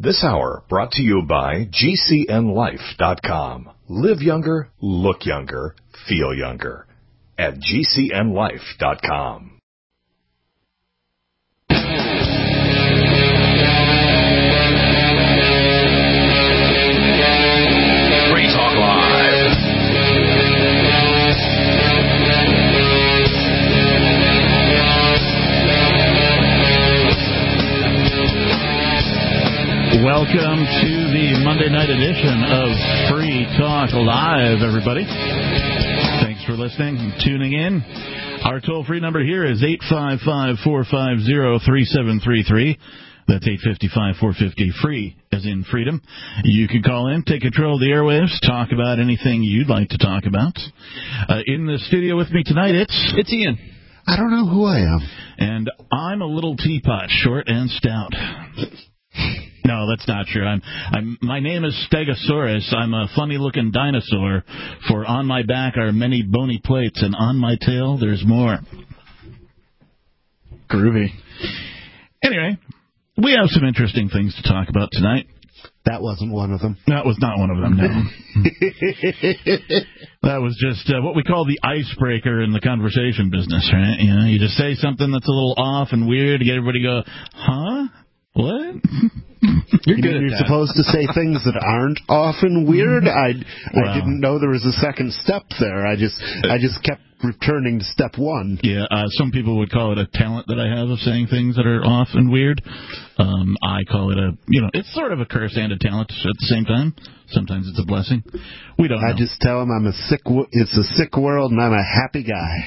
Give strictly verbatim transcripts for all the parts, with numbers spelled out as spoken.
This hour brought to you by G C N life dot com. Live younger, look younger, feel younger at G C N life dot com. Free Talk Live. Welcome to the Monday night edition of Free Talk Live, everybody. Thanks for listening and tuning in. Our toll-free number here is eight five five, four five zero, three seven three three. That's eight five five, four five zero, free, as in freedom. You can call in, take control of the airwaves, talk about anything you'd like to talk about. Uh, in the studio with me tonight, it's... It's Ian. I don't know who I am. And I'm a little teapot, short and stout. No, that's not true. I'm, I'm, my name is Stegosaurus. I'm a funny-looking dinosaur, for on my back are many bony plates, and on my tail there's more. Groovy. Anyway, we have some interesting things to talk about tonight. That wasn't one of them. That was not one of them, no. That was just uh, what we call the icebreaker in the conversation business, right? You know, you just say something that's a little off and weird to get everybody to go, huh? What? You're good. You're supposed to say things that aren't often weird. I Wow. I didn't know there was a second step there. I just I just kept returning to step one. Yeah, uh, some people would call it a talent that I have of saying things that are off and weird. Um, I call it a, you know, it's sort of a curse and a talent at the same time. Sometimes it's a blessing. We don't know. I just tell them I'm a sick. It's a sick world, and I'm a happy guy.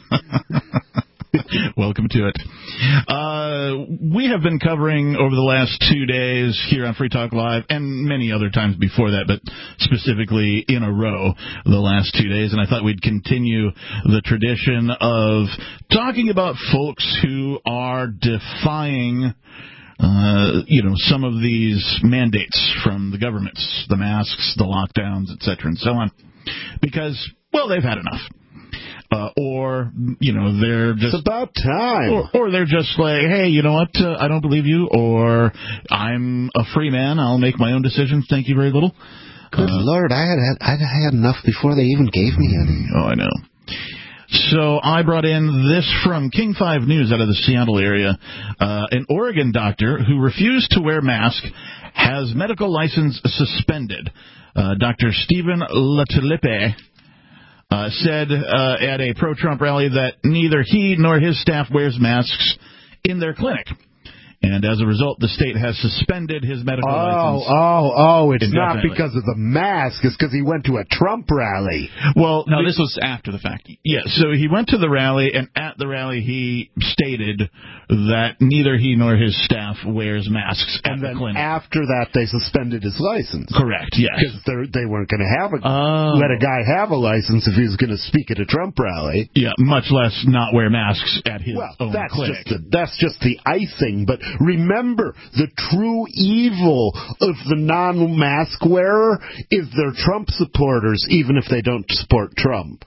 Welcome to it. Uh, we have been covering over the last two days here on Free Talk Live, and many other times before that, but specifically in a row the last two days, and I thought we'd continue the tradition of talking about folks who are defying Uh, you know, some of these mandates from the governments, the masks, the lockdowns, et cetera, and so on, because, well, they've had enough. Uh, or, you know, they're just... It's about time. Or, or they're just like, hey, you know what, uh, I don't believe you, or I'm a free man, I'll make my own decisions, thank you very little. Good uh, Lord, I had, I had enough before they even gave me any. Oh, I know. So I brought in this from King five News out of the Seattle area. Uh, an Oregon doctor who refused to wear mask has medical license suspended. Uh, Doctor Stephen Latilippe uh, said uh, at a pro-Trump rally that neither he nor his staff wears masks in their clinic. And as a result, the state has suspended his medical oh, license. Oh, oh, oh, it's indefinitely. not because of the mask. It's because he went to a Trump rally. Well, no, the, this was after the fact. Yeah, so he went to the rally, and at the rally he stated that neither he nor his staff wears masks at and the then clinic. After that, they suspended his license. Correct, yes. Because they weren't going to have a, oh. let a guy have a license if he was going to speak at a Trump rally. Yeah, much less not wear masks at his well, own that's clinic. Just the, that's just the icing. But remember, the true evil of the non-mask wearer is their Trump supporters, even if they don't support Trump.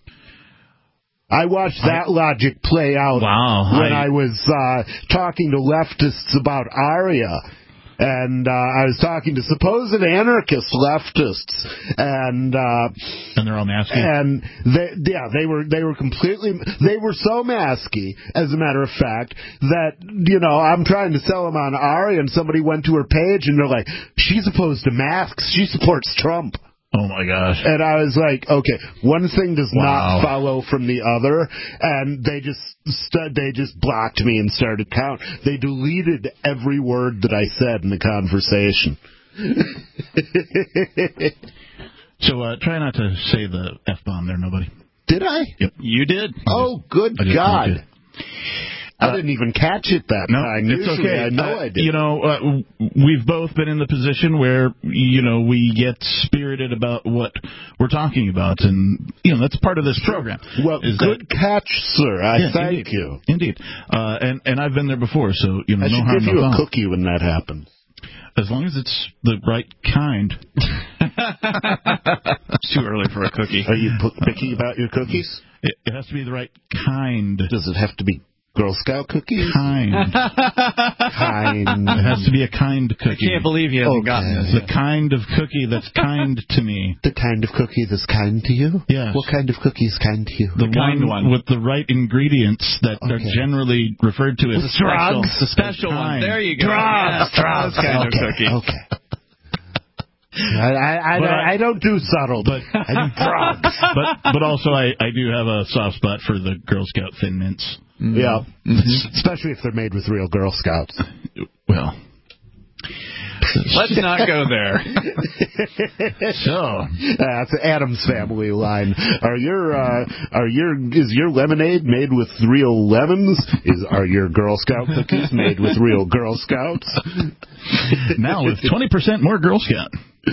I watched that I, logic play out wow, when I, I was uh, talking to leftists about Arya. And uh, I was talking to supposed anarchist leftists, and uh, and they're all masky. And they, yeah, they were they were completely they were so masky, as a matter of fact, that you know I'm trying to sell them on Ari, and somebody went to her page, and they're like, she's opposed to masks, she supports Trump. Oh, my gosh. And I was like, okay, one thing does wow. not follow from the other, and they just st- they just blocked me and started count. They deleted every word that I said in the conversation. So uh, try not to say the F-bomb there, nobody. Did I? Yep. You did. Oh, good I God. Did. I didn't even catch it that no, time. It's Usually okay. I know uh, I did. You know, uh, we've both been in the position where, you know, we get spirited about what we're talking about, and, you know, that's part of this program. Well, good that, catch, sir. I yeah, thank indeed, you. Indeed. Uh, and, and I've been there before, so, you know, I no should harm, give no you foul. a cookie when that happens. As long as it's the right kind. It's too early for a cookie. Are you picky about your cookies? It, it has to be the right kind. Does it have to be Girl Scout cookies? Kind. Kind. It has to be a kind cookie. I can't believe he hasn't Okay. gotten this. The kind of cookie that's kind to me. The kind of cookie that's kind to you? Yes. What kind of cookie is kind to you? The, The kind one, one. with the right ingredients that are Okay. generally referred to as With special. drugs? The special one. Kind. There you go. Drugs, Yeah, drugs. those kind okay, of cookie. okay. I, I, I, But I, I- I don't do subtle, but- I do drugs. but but also I, I do have a soft spot for the Girl Scout Thin Mints. Yeah, especially if they're made with real Girl Scouts. Well, Let's not go there. so That's the Adam's Family line. Are your uh, are your is your lemonade made with real lemons? Is are your Girl Scout cookies made with real Girl Scouts? now with twenty percent more Girl Scout.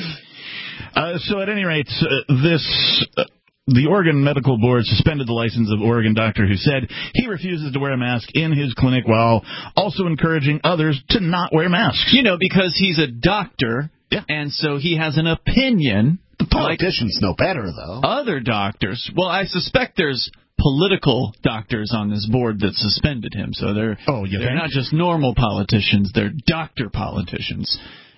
Uh, so at any rate, uh, this. Uh, The Oregon Medical Board suspended the license of Oregon doctor who said he refuses to wear a mask in his clinic while also encouraging others to not wear masks. You know, because he's a doctor, Yeah. and so he has an opinion. The politicians know better, though. Other doctors, well, I suspect there's political doctors on this board that suspended him. So they're Oh, you they're think? not just normal politicians; they're doctor politicians.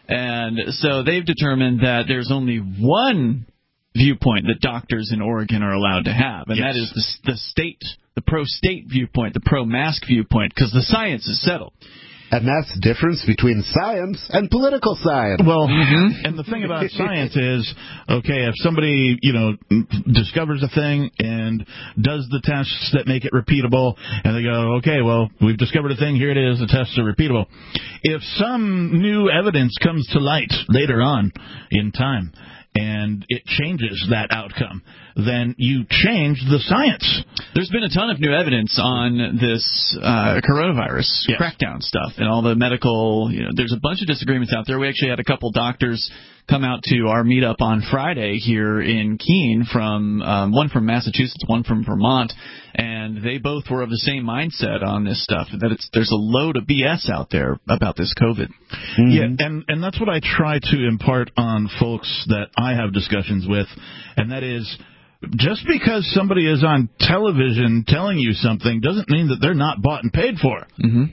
And so they've determined that there's only one viewpoint that doctors in Oregon are allowed to have, and Yes. that is the, the state, the pro-state viewpoint, the pro-mask viewpoint, because the science is settled. And that's the difference between science and political science. Well, and the thing about science is, okay, if somebody, you know, discovers a thing and does the tests that make it repeatable, and they go, okay, well, we've discovered a thing, here it is, the tests are repeatable. If some new evidence comes to light later on in time, and it changes that outcome, then you change the science. There's been a ton of new evidence on this uh, coronavirus Yes. crackdown stuff and all the medical, you know, there's a bunch of disagreements out there. We actually had a couple doctors come out to our meetup on Friday here in Keene, from um, one from Massachusetts, one from Vermont, and they both were of the same mindset on this stuff, that it's there's a load of B S out there about this COVID. Mm-hmm. Yeah, and, and that's what I try to impart on folks that I have discussions with, and that is, just because somebody is on television telling you something doesn't mean that they're not bought and paid for. Mm-hmm.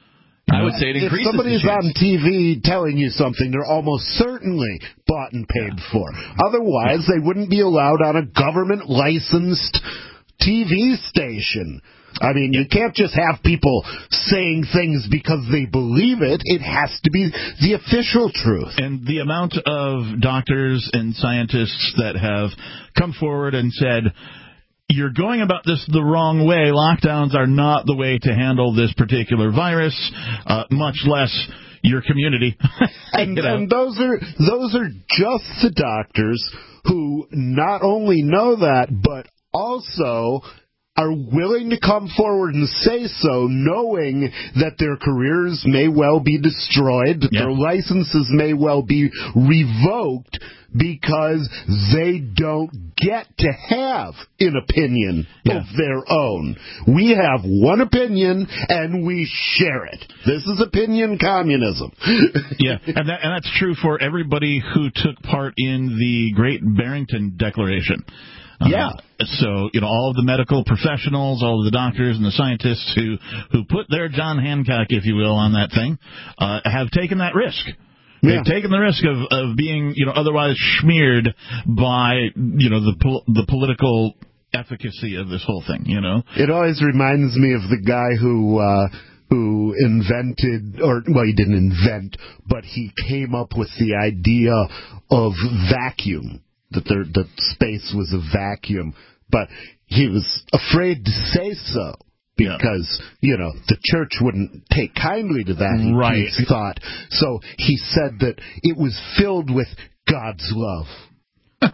I would say it If increases somebody's the chance. on T V telling you something, they're almost certainly bought and paid for. Otherwise, they wouldn't be allowed on a government-licensed T V station. I mean, you can't just have people saying things because they believe it. It has to be the official truth. And the amount of doctors and scientists that have come forward and said, you're going about this the wrong way. Lockdowns are not the way to handle this particular virus, uh, much less your community. And, You know? and those are those are just the doctors who not only know that, but also are willing to come forward and say so, knowing that their careers may well be destroyed, that Yeah. their licenses may well be revoked, because they don't get to have an opinion Yeah. of their own. We have one opinion, and we share it. This is opinion communism. Yeah, and that, and that's true for everybody who took part in the Great Barrington Declaration. Uh, Yeah. So, you know, all of the medical professionals, all of the doctors and the scientists who, who put their John Hancock, if you will, on that thing, uh, have taken that risk. Yeah. They've taken the risk of, of being, you know, otherwise smeared by, you know, the pol- the political efficacy of this whole thing, you know? It always reminds me of the guy who uh, who invented, or well, he didn't invent, but he came up with the idea of vacuum, that there, that space was a vacuum, but he was afraid to say so. Because, you know, the church wouldn't take kindly to that, he, Right. he thought. So he said that it was filled with God's love.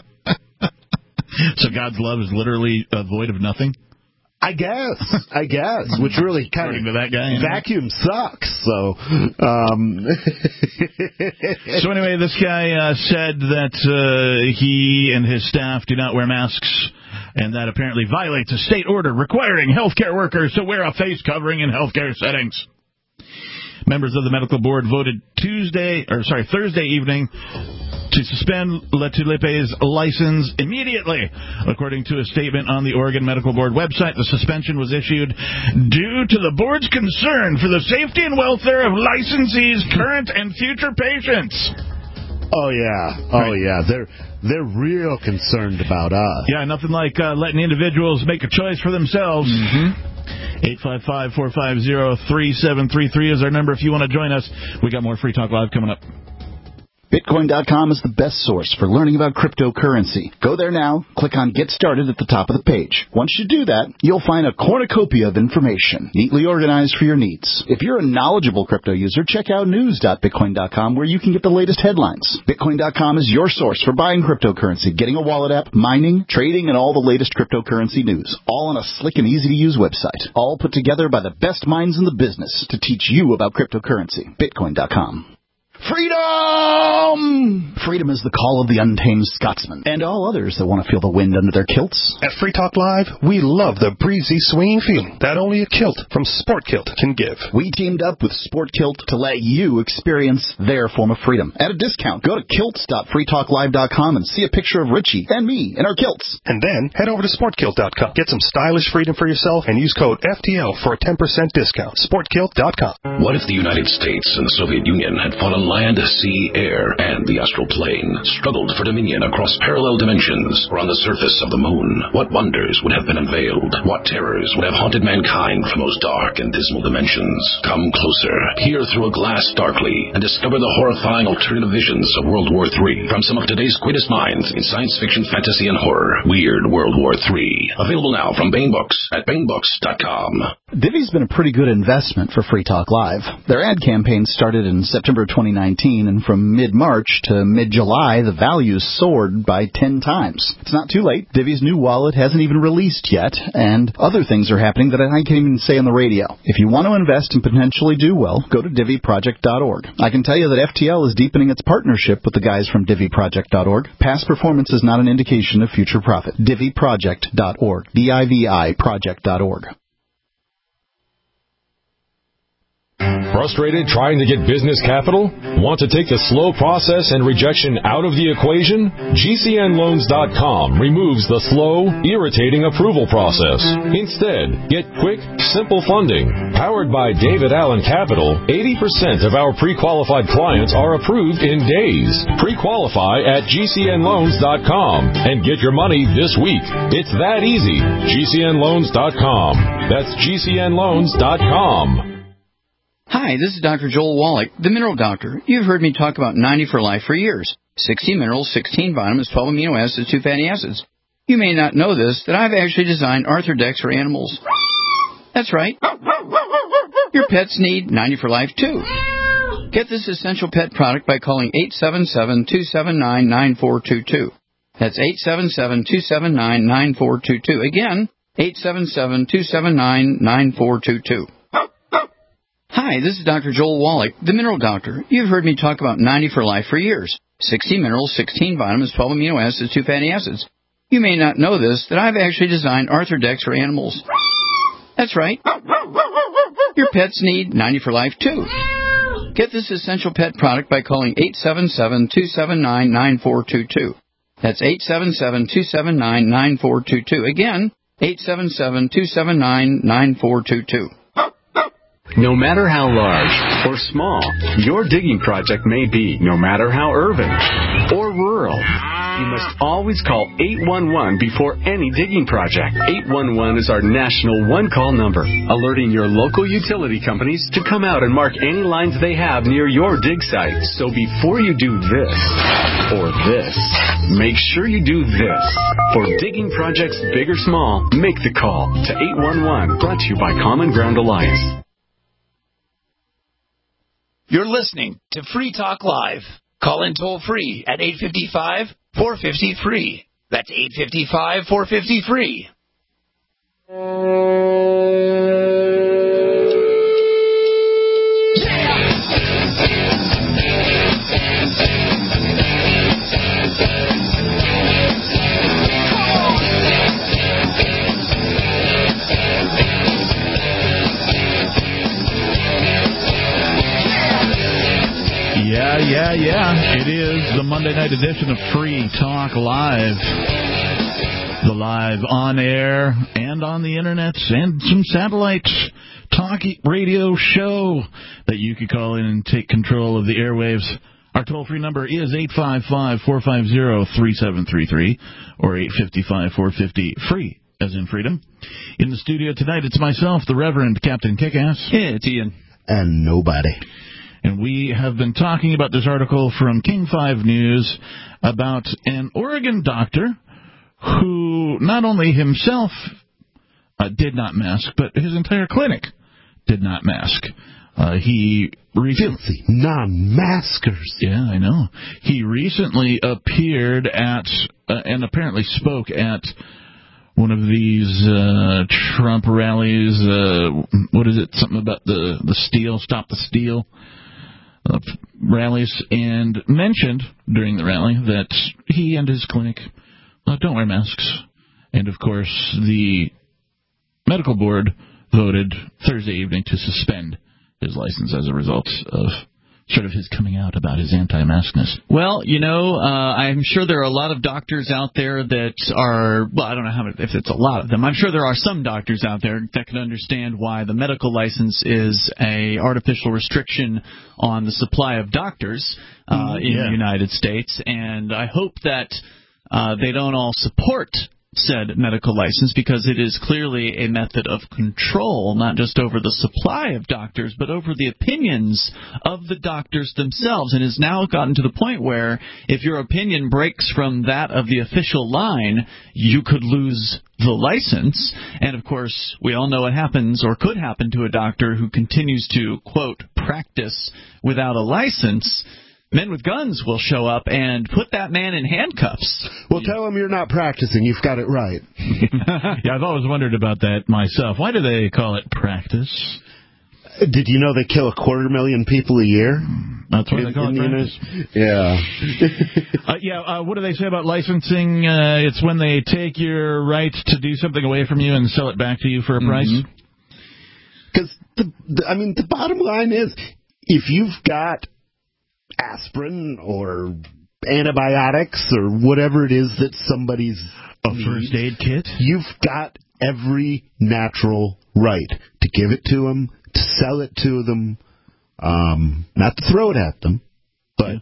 So God's love is literally a void of nothing? I guess, I guess, which really kind According of to that guy, you know? vacuum sucks. So, um, So anyway, this guy uh, said that uh, he and his staff do not wear masks, and that apparently violates a state order requiring healthcare workers to wear a face covering in healthcare settings. Members of the medical board voted Tuesday, or sorry, Thursday evening to suspend Le Tulipe's license immediately. According to a statement on the Oregon Medical Board website, the suspension was issued due to the board's concern for the safety and welfare of licensees' current and future patients. Oh, yeah. Oh, right. yeah. They're they're real concerned about us. Yeah, nothing like uh, letting individuals make a choice for themselves. Mm-hmm. eight five five, four five zero, three seven three three is our number if you want to join us. We got more Free Talk Live coming up. Bitcoin dot com is the best source for learning about cryptocurrency. Go there now, click on Get Started at the top of the page. Once you do that, you'll find a cornucopia of information, neatly organized for your needs. If you're a knowledgeable crypto user, check out news dot bitcoin dot com where you can get the latest headlines. Bitcoin dot com is your source for buying cryptocurrency, getting a wallet app, mining, trading, and all the latest cryptocurrency news. All on a slick and easy-to-use website. All put together by the best minds in the business to teach you about cryptocurrency. Bitcoin dot com. Freedom! Freedom is the call of the untamed Scotsman and all others that want to feel the wind under their kilts. At Free Talk Live, we love the breezy, swinging feeling that only a kilt from Sport Kilt can give. We teamed up with Sport Kilt to let you experience their form of freedom at a discount. Go to kilts dot free talk live dot com and see a picture of Richie and me in our kilts. And then head over to sport kilt dot com. Get some stylish freedom for yourself and use code F T L for a ten percent discount. sport kilt dot com. What if the United States and the Soviet Union had fought on land, sea, air, and the astral plane, struggled for dominion across parallel dimensions or on the surface of the moon? What wonders would have been unveiled? What terrors would have haunted mankind from those dark and dismal dimensions? Come closer, peer through a glass darkly, and discover the horrifying alternative visions of World War Three from some of today's greatest minds in science fiction, fantasy, and horror. Weird World War Three. Available now from Baen Books at baen books dot com. Divi's been a pretty good investment for Free Talk Live. Their ad campaign started in September twenty nineteen, and from mid-March to mid-July, the value soared by ten times. It's not too late. Divi's new wallet hasn't even released yet, and other things are happening that I can't even say on the radio. If you want to invest and potentially do well, go to divi project dot org. I can tell you that F T L is deepening its partnership with the guys from divi project dot org. Past performance is not an indication of future profit. divi project dot org. D I V I project dot org. Frustrated trying to get business capital? Want to take the slow process and rejection out of the equation? G C N loans dot com removes the slow, irritating approval process. Instead, get quick, simple funding. Powered by David Allen Capital, eighty percent of our pre-qualified clients are approved in days. Pre-qualify at G C N loans dot com and get your money this week. It's that easy. G C N loans dot com. That's G C N loans dot com. Hi, this is Doctor Joel Wallach, the Mineral Doctor. You've heard me talk about ninety for Life for years. sixty minerals, sixteen vitamins, twelve amino acids, two fatty acids. You may not know this, that I've actually designed Arthrodex for animals. That's right. Your pets need ninety for Life, too. Get this essential pet product by calling eight seven seven, two seven nine, nine four two two. That's eight seven seven, two seven nine, nine four two two. Again, eight seven seven, two seven nine, nine four two two. Hi, this is Doctor Joel Wallach, the Mineral Doctor. You've heard me talk about ninety for Life for years. sixty minerals, sixteen vitamins, twelve amino acids, two fatty acids. You may not know this, that I've actually designed Arthrodex for animals. That's right. Your pets need ninety for Life, too. Get this essential pet product by calling eight seven seven, two seven nine, nine four two two. That's eight seven seven, two seven nine, nine four two two. Again, eight seven seven, two seven nine, nine four two two. No matter how large or small your digging project may be, no matter how urban or rural, you must always call eight one one before any digging project. eight one one is our national one-call number, alerting your local utility companies to come out and mark any lines they have near your dig site. So before you do this or this, make sure you do this. For digging projects big or small, make the call to eight one one, brought to you by Common Ground Alliance. You're listening to Free Talk Live. Call in toll free at eight five five, four five zero, free. That's eight five five, four five zero, free. Yeah, yeah, yeah. yeah, it is the Monday night edition of Free Talk Live. The live on air and on the internet and some satellite talk radio show that you can call in and take control of the airwaves. Our toll-free number is eight five five, four five zero, three seven three three or eight five five, four five zero, free, as in freedom. In the studio tonight, it's myself, the Reverend Captain Kickass. Yeah, it's Ian. And nobody. And we have been talking about this article from King five News about an Oregon doctor who not only himself uh, did not mask, but his entire clinic did not mask. Uh, he recently, filthy non-maskers. Yeah, I know. He recently appeared at uh, and apparently spoke at one of these uh, Trump rallies. Uh, what is it? Something about the the steal, stop the steal uh, rallies, and mentioned during the rally that he and his clinic Uh, don't wear masks. And, of course, the medical board voted Thursday evening to suspend his license as a result of sort of his coming out about his anti-maskness. Well, you know, uh, I'm sure there are a lot of doctors out there that are, well, I don't know how many, if it's a lot of them. I'm sure there are some doctors out there that can understand why the medical license is a artificial restriction on the supply of doctors uh, mm, in yeah. the United States. And I hope that Uh, they don't all support said medical license because it is clearly a method of control, not just over the supply of doctors, but over the opinions of the doctors themselves, and has now gotten to the point where if your opinion breaks from that of the official line, you could lose the license. And, of course, we all know what happens or could happen to a doctor who continues to, quote, practice without a license. Men with guns will show up and put that man in handcuffs. Well, tell him you're not practicing. You've got it right. Yeah, I've always wondered about that myself. Why do they call it practice? Did you know they kill a quarter million people a year? That's what in, they call it, practice? Yeah. uh, yeah, uh, what do they say about licensing? Uh, it's when they take your right to do something away from you and sell it back to you for a price? Because, the, the, I mean, the bottom line is, if you've got aspirin or antibiotics or whatever it is that somebody's a first aid kit, you've got every natural right to give it to them, to sell it to them, um, not to throw it at them, but.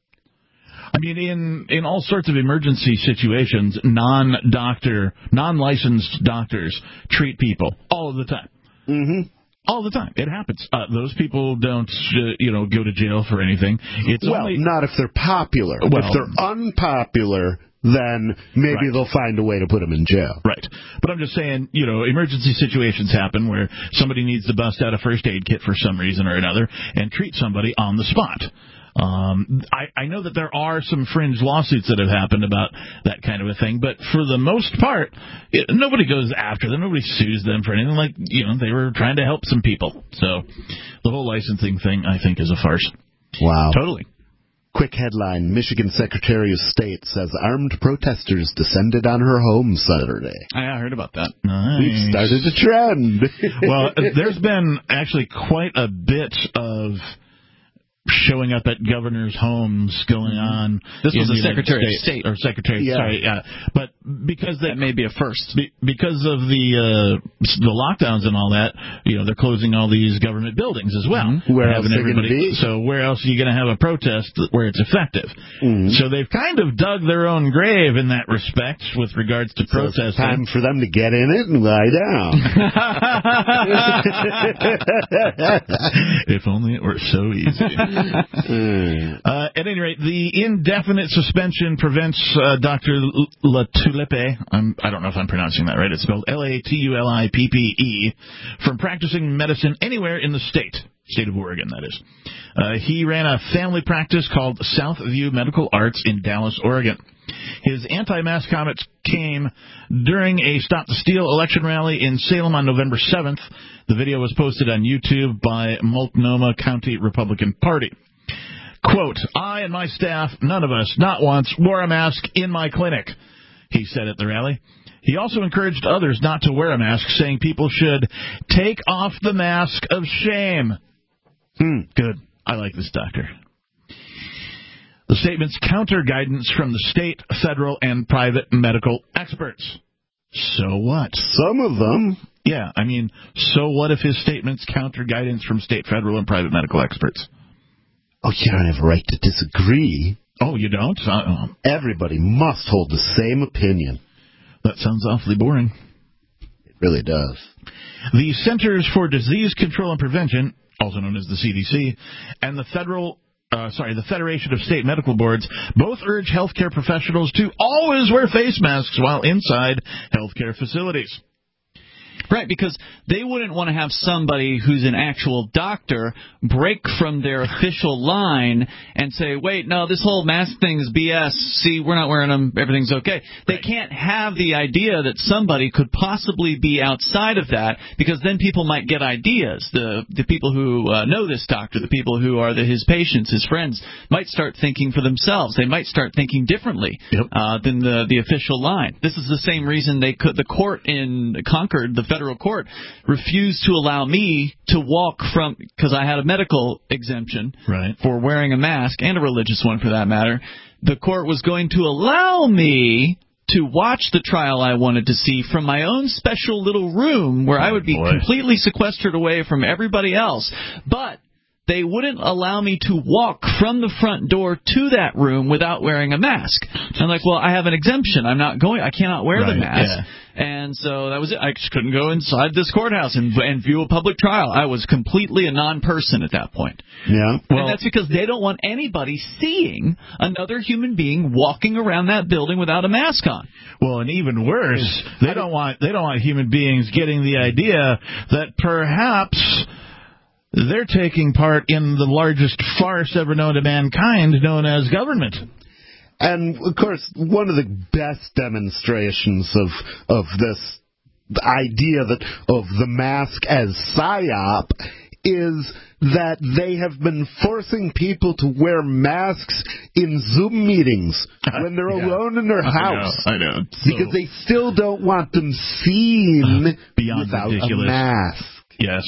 I mean, in, in all sorts of emergency situations, non-doctor, non-licensed doctors treat people all of the time. Mm-hmm. All the time. It happens. Uh, those people don't, uh, you know, go to jail for anything. It's well, only... not if they're popular. Well, if they're unpopular, then maybe right. they'll find a way to put them in jail. Right. But I'm just saying, you know, emergency situations happen where somebody needs to bust out a first aid kit for some reason or another and treat somebody on the spot. Um, I, I know that there are some fringe lawsuits that have happened about that kind of a thing, but for the most part, it, nobody goes after them. Nobody sues them for anything. Like, you know, they were trying to help some people. So the whole licensing thing, I think, is a farce. Wow. Totally. Quick headline, Michigan Secretary of State says armed protesters descended on her home Saturday. I heard about that. Nice. We've started a trend. Well, there's been actually quite a bit of showing up at governors' homes going on. This was the Secretary of State. Or Secretary, yeah. sorry, yeah. But because they, that may be a first. Be, because of the uh, the lockdowns and all that, you know, they're closing all these government buildings as well. Mm-hmm. Where else are going to be? So where else are you going to have a protest where it's effective? Mm-hmm. So they've kind of dug their own grave in that respect with regards to so protesting. It's time for them to get in it and lie down. If only it were so easy. Uh, at any rate, the indefinite suspension prevents uh, Doctor Latulippe, I'm, I don't know if I'm pronouncing that right, it's spelled L A T U L I P P E, from practicing medicine anywhere in the state, state of Oregon, that is. Uh, he ran a family practice called Southview Medical Arts in Dallas, Oregon. His anti-mask comments came during a Stop the Steal election rally in Salem on November seventh. The video was posted on YouTube by Multnomah County Republican Party. Quote, I and my staff, none of us, not once, wore a mask in my clinic, he said at the rally. He also encouraged others not to wear a mask, saying people should take off the mask of shame. Hmm. Good. I like this doctor. The statements counter guidance from the state, federal, and private medical experts. So what? Some of them. Yeah, I mean, so what if his statements counter guidance from state, federal, and private medical experts? Oh, you don't have a right to disagree. Oh, you don't? Uh-oh. Everybody must hold the same opinion. That sounds awfully boring. It really does. The Centers for Disease Control and Prevention, also known as the C D C, and the federal, uh, sorry, the Federation of State Medical Boards both urge healthcare professionals to always wear face masks while inside healthcare facilities. Right, because they wouldn't want to have somebody who's an actual doctor break from their official line and say, wait, no, this whole mask thing is B S. See, we're not wearing them. Everything's okay. They Right. can't have the idea that somebody could possibly be outside of that, because then people might get ideas. The the people who uh, know this doctor, the people who are the, his patients, his friends, might start thinking for themselves. They might start thinking differently Yep. uh, than the, the official line. This is the same reason they could the court in Concord, the federal court, refused to allow me to walk from, because I had a medical exemption Right. for wearing a mask, and a religious one for that matter. The court was going to allow me to watch the trial I wanted to see from my own special little room where I would be boy. completely sequestered away from everybody else. But they wouldn't allow me to walk from the front door to that room without wearing a mask. I'm like, well, I have an exemption. I'm not going. I cannot wear Right, the mask. yeah. And so that was it. I just couldn't go inside this courthouse and, and view a public trial. I was completely a non-person at that point. Yeah. Well, And that's because they don't want anybody seeing another human being walking around that building without a mask on. well, and even worse, they don't want they don't want human beings getting the idea that perhaps they're taking part in the largest farce ever known to mankind, known as government. And, of course, one of the best demonstrations of of this idea that of the mask as psyop is that they have been forcing people to wear masks in Zoom meetings when they're Yeah. alone in their house. I know. I know. Because So- they still don't want them seen Uh, beyond without ridiculous. a mask. Yes,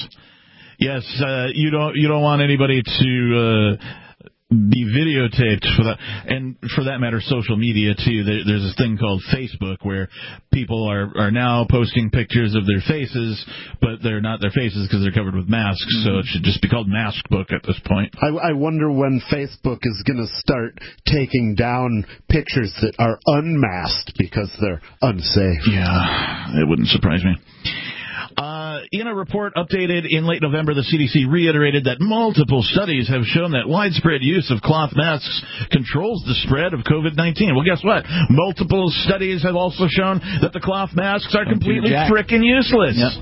yes. Uh, you don't you don't want anybody to uh, be videotaped for that, and for that matter, social media too. There, there's this thing called Facebook where people are are now posting pictures of their faces, but they're not their faces because they're covered with masks. Mm-hmm. So it should just be called Mask Book at this point. I, I wonder when Facebook is going to start taking down pictures that are unmasked because they're unsafe. Yeah, it wouldn't surprise me. Uh, in a report updated in late November, the C D C reiterated that multiple studies have shown that widespread use of cloth masks controls the spread of COVID nineteen. Well, guess what? Multiple studies have also shown that the cloth masks are completely frickin' useless. Yep.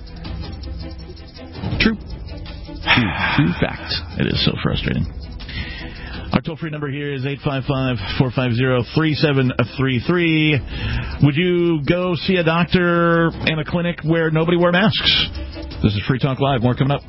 True. True. True fact. It is so frustrating. Our toll-free number here is eight five five, four five zero, three seven three three. Would you go see a doctor in a clinic where nobody wear masks? This is Free Talk Live. More coming up.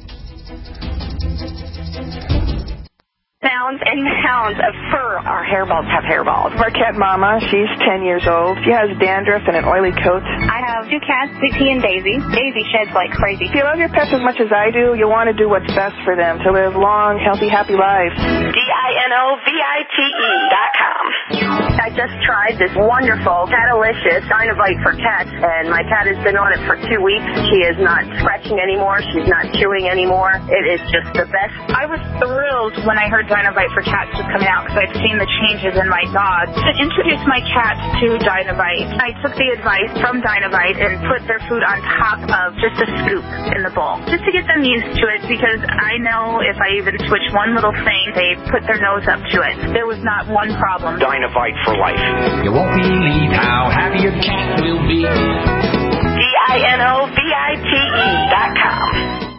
Pounds and pounds of fur. Our hairballs have hairballs. Our cat Mama, she's ten years old. She has dandruff and an oily coat. I have two cats, Dixie and Daisy. Daisy sheds like crazy. If you love your pets as much as I do, you want to do what's best for them to live long, healthy, happy lives. D I N O V I T E dot com. I just tried this wonderful Catalicious Dynovite for cats, and my cat has been on it for two weeks. She is not scratching anymore. She's not chewing anymore. It is just the best. I was thrilled when I heard Dynovite for cats was coming out because I'd seen the changes in my dog. To introduce my cats to Dynovite, I took the advice from Dynovite and put their food on top of just a scoop in the bowl, just to get them used to it, because I know if I even switch one little thing, they put their nose up to it. There was not one problem. Dynovite for life. You won't believe how happy your cat will be. D I N O V I T E dot com.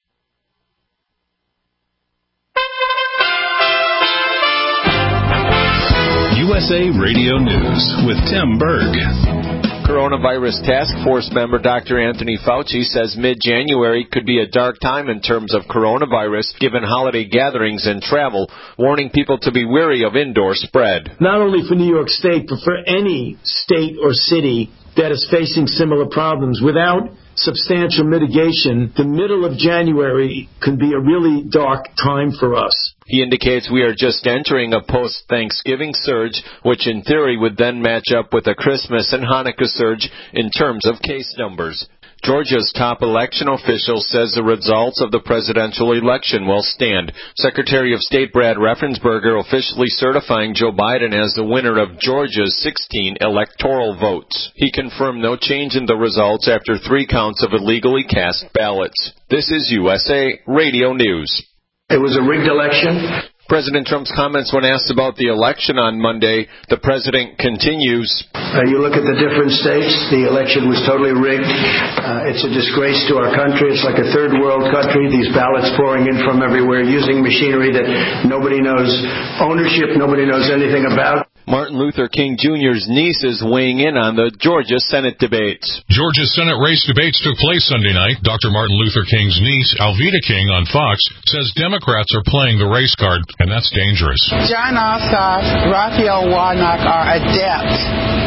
U S A Radio News with Tim Berg. Coronavirus Task Force member Doctor Anthony Fauci says mid-January could be a dark time in terms of coronavirus given holiday gatherings and travel, warning people to be wary of indoor spread. Not only for New York State, but for any state or city that is facing similar problems. Without substantial mitigation, the middle of January can be a really dark time for us. He indicates we are just entering a post-Thanksgiving surge, which in theory would then match up with a Christmas and Hanukkah surge in terms of case numbers. Georgia's top election official says the results of the presidential election will stand. Secretary of State Brad Raffensperger officially certifying Joe Biden as the winner of Georgia's sixteen electoral votes. He confirmed no change in the results after three counts of illegally cast ballots. This is U S A Radio News. It was a rigged election. President Trump's comments when asked about the election on Monday. The president continues. Uh, you look at the different states, the election was totally rigged. Uh, it's a disgrace to our country. It's like a third world country. These ballots pouring in from everywhere using machinery that nobody knows ownership, nobody knows anything about. Martin Luther King Junior's niece is weighing in on the Georgia Senate debates. Georgia's Senate race debates took place Sunday night. Doctor Martin Luther King's niece, Alveda King, on Fox, says Democrats are playing the race card, and that's dangerous. Jon Ossoff, Raphael Warnock are adept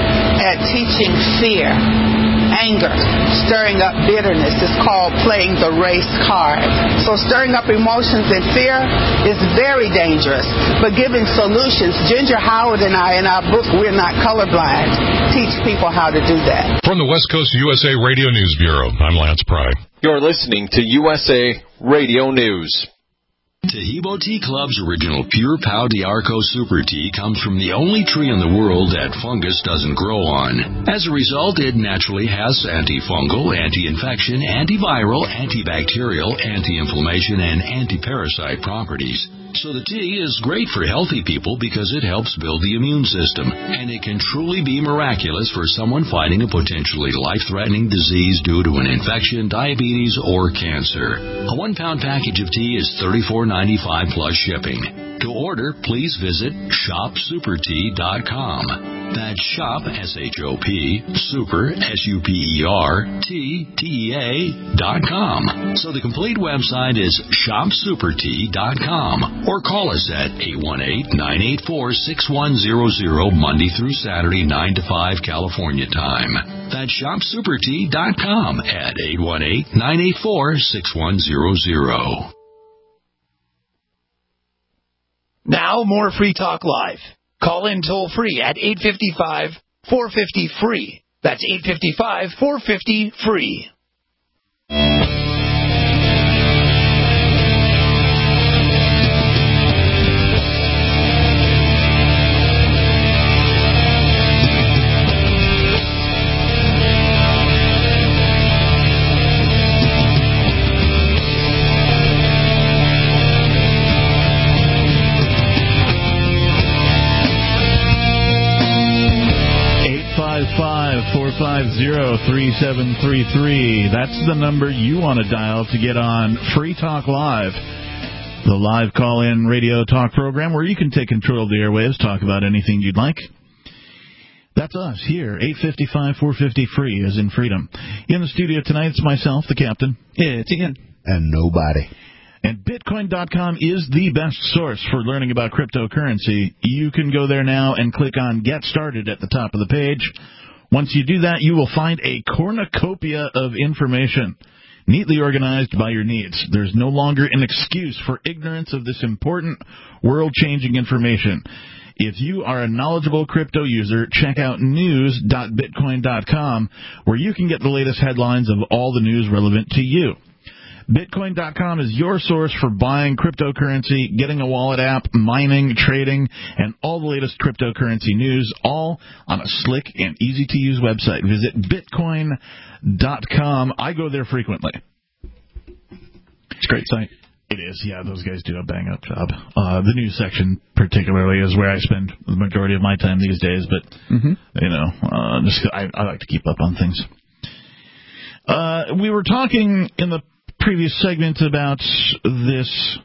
at teaching fear, anger, stirring up bitterness. It's called playing the race card. So stirring up emotions and fear is very dangerous. But giving solutions, Ginger Howard and I, in our book, We're Not Colorblind, teach people how to do that. From the West Coast U S A Radio News Bureau, I'm Lance Pry. You're listening to U S A Radio News. Tahibo Tea Club's original Pure Pau d'Arco Super Tea comes from the only tree in the world that fungus doesn't grow on. As a result, it naturally has antifungal, anti-infection, antiviral, antibacterial, anti-inflammation, and anti-parasite properties. So the tea is great for healthy people because it helps build the immune system, and it can truly be miraculous for someone fighting a potentially life-threatening disease due to an infection, diabetes, or cancer. A one-pound package of tea is thirty-four ninety-five plus shipping. To order, please visit shop super tea dot com. That's shop, S H O P, super, S U P E R, T, T E A, dot com. So the complete website is shop super tea dot com. Or call us at eight one eight, nine eight four, six one zero zero, Monday through Saturday, nine to five, California time. That's shop super tea dot com at eight one eight, nine eight four, six one zero zero. Now, more Free Talk Live. Call in toll-free at eight five five, four five zero, F R E E. That's eight five five, four five zero, F R E E. four five zero, three seven three three. That's the number you want to dial to get on Free Talk Live, the live call-in radio talk program where you can take control of the airwaves, talk about anything you'd like. That's us here, eight five five, four five zero, F R E E, as in freedom. In the studio tonight, it's myself, the captain. Yeah, it's Ian. And nobody. And Bitcoin dot com is the best source for learning about cryptocurrency. You can go there now and click on Get Started at the top of the page. Once you do that, you will find a cornucopia of information, neatly organized by your needs. There's no longer an excuse for ignorance of this important, world-changing information. If you are a knowledgeable crypto user, check out news dot bitcoin dot com, where you can get the latest headlines of all the news relevant to you. Bitcoin dot com is your source for buying cryptocurrency, getting a wallet app, mining, trading, and all the latest cryptocurrency news, all on a slick and easy-to-use website. Visit bitcoin dot com. I go there frequently. It's a great site. It is, yeah. Those guys do a bang-up job. Uh, the news section, particularly, is where I spend the majority of my time these days. But, mm-hmm. you know, uh, just I, I like to keep up on things. Uh, we were talking in the previous segment about this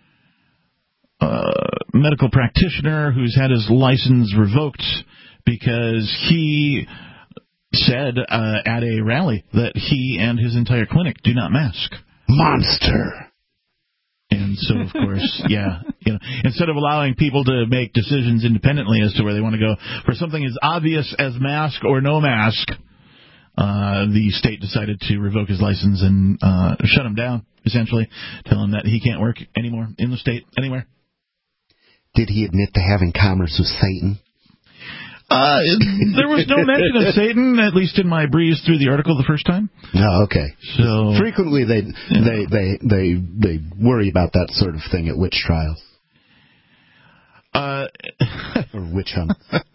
uh, medical practitioner who's had his license revoked because he said uh, at a rally that he and his entire clinic do not mask. Monster. And so, of course, yeah, you know, instead of allowing people to make decisions independently as to where they want to go for something as obvious as mask or no mask, uh, the state decided to revoke his license and uh, shut him down, essentially, tell him that he can't work anymore in the state, anywhere. Did he admit to having commerce with Satan? Uh, there was no mention of Satan, at least in my breeze through the article the first time. Oh, okay. So frequently they yeah. they, they they they worry about that sort of thing at witch trials. Uh, or witch hunts.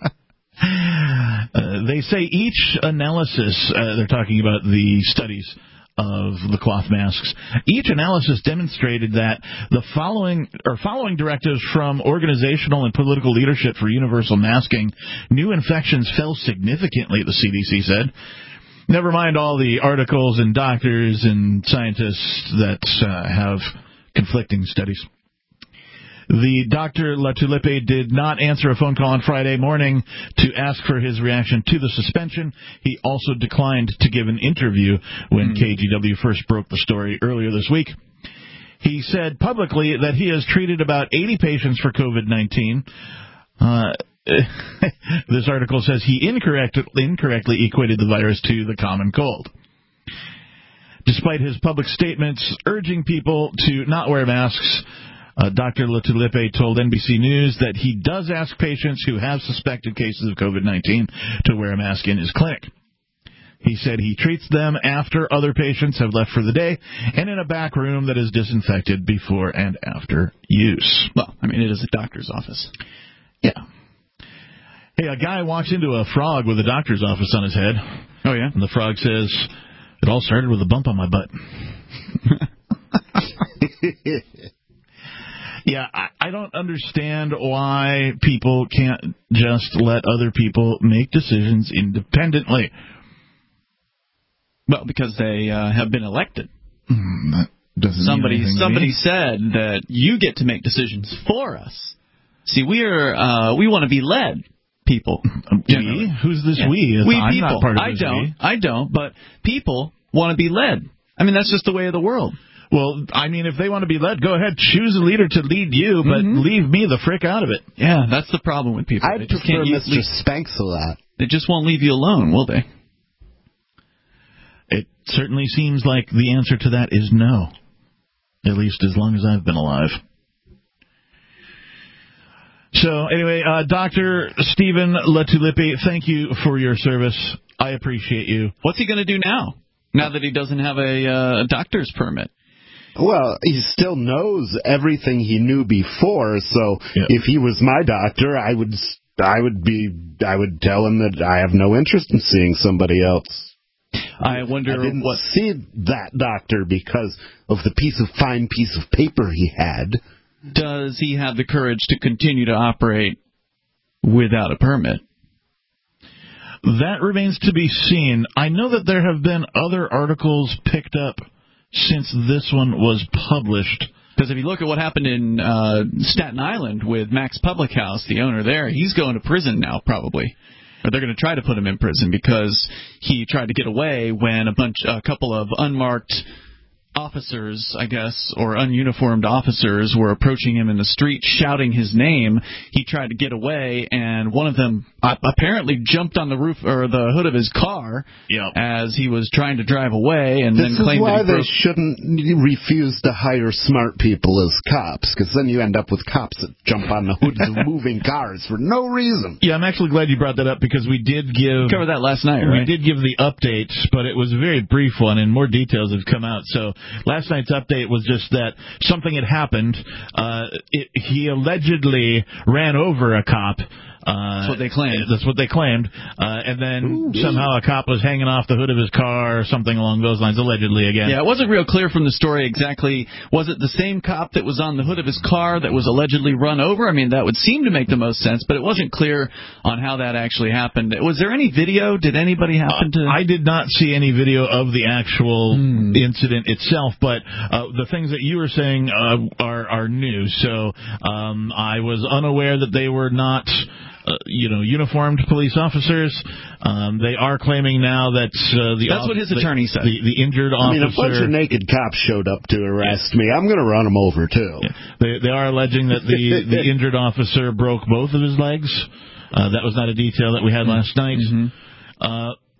uh, they say each analysis, uh, they're talking about the studies of the cloth masks. Each analysis demonstrated that the following or following directives from organizational and political leadership for universal masking, new infections fell significantly, the C D C said. Never mind all the articles and doctors and scientists that uh, have conflicting studies. The Doctor Latulippe did not answer a phone call on Friday morning to ask for his reaction to the suspension. He also declined to give an interview when mm. K G W first broke the story earlier this week. He said publicly that he has treated about eighty patients for COVID nineteen. Uh, this article says he incorrect, incorrectly equated the virus to the common cold. Despite his public statements urging people to not wear masks, Uh, Doctor Latulippe told N B C News that he does ask patients who have suspected cases of COVID nineteen to wear a mask in his clinic. He said he treats them after other patients have left for the day and in a back room that is disinfected before and after use. Well, I mean, it is a doctor's office. Yeah. Hey, a guy walks into a frog with a doctor's office on his head. Oh, yeah? And the frog says, "It all started with a bump on my butt." Yeah, I, I don't understand why people can't just let other people make decisions independently. Well, because they uh, have been elected. Mm, that doesn't somebody mean somebody to me. said that you get to make decisions for us. See, we are uh, we want to be led. People, we? Who's this yeah. we? We I'm people. Not part of I this don't. we. I don't. But people want to be led. I mean, that's just the way of the world. Well, I mean, if they want to be led, go ahead, choose a leader to lead you, but mm-hmm. leave me the frick out of it. Yeah, that's the problem with people. I'd they just prefer can't Mister leave, Spanks a lot. They just won't leave you alone, will they? It certainly seems like the answer to that is no, at least as long as I've been alive. So, anyway, uh, Doctor Stephen Latulippe, thank you for your service. I appreciate you. What's he going to do now, now that he doesn't have a uh, doctor's permit? Well, he still knows everything he knew before, so yeah. if he was my doctor, I would I would be I would tell him that I have no interest in seeing somebody else. I wonder I didn't what see that doctor because of the piece of fine piece of paper he had. Does he have the courage to continue to operate without a permit? That remains to be seen. I know that there have been other articles picked up since this one was published. Because if you look at what happened in uh, Staten Island with Max Public House, the owner there, he's going to prison now probably. Or they're going to try to put him in prison because he tried to get away when a bunch, a couple of unmarked officers, I guess, or ununiformed officers were approaching him in the street shouting his name. He tried to get away, and one of them uh, apparently jumped on the roof or the hood of his car yep. as he was trying to drive away, and this then claimed is why that he they broke- shouldn't refuse to hire smart people as cops, because then you end up with cops that jump on the hoods of moving cars for no reason. Yeah, I'm actually glad you brought that up because we did give cover that last night. Right? We did give the update, but it was a very brief one, and more details have come out. So last night's update was just that something had happened. Uh, it, he allegedly ran over a cop. Uh, that's what they claimed. That's what they claimed. Uh, and then Ooh, somehow a cop was hanging off the hood of his car or something along those lines, allegedly again. Yeah, it wasn't real clear from the story exactly. Was it the same cop that was on the hood of his car that was allegedly run over? I mean, that would seem to make the most sense, but it wasn't clear on how that actually happened. Was there any video? Did anybody happen to... Uh, I did not see any video of the actual hmm. incident itself, but uh, the things that you were saying uh, are, are new. So um, I was unaware that they were not... Uh, you know, uniformed police officers. Um, they are claiming now that uh, the that's off- what his attorney the, said. The, the injured officer. I mean, a bunch of naked cops showed up to arrest me. I'm going to run them over too. Yeah. They they are alleging that the the injured officer broke both of his legs. Uh, that was not a detail that we had last night. Mm-hmm. Uh,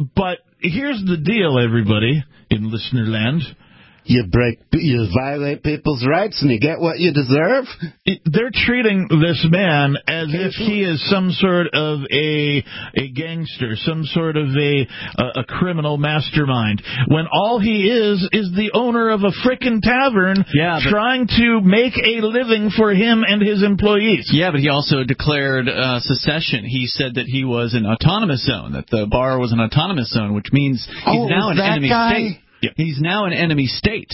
but here's the deal, everybody in listener land. You break, you violate people's rights, and you get what you deserve. They're treating this man as if he is some sort of a a gangster, some sort of a a, a criminal mastermind. When all he is is the owner of a frickin' tavern, yeah, but, trying to make a living for him and his employees. Yeah, but he also declared uh, secession. He said that he was an autonomous zone, that the bar was an autonomous zone, which means he's oh, now an that enemy guy? state. Yeah. He's now an enemy state.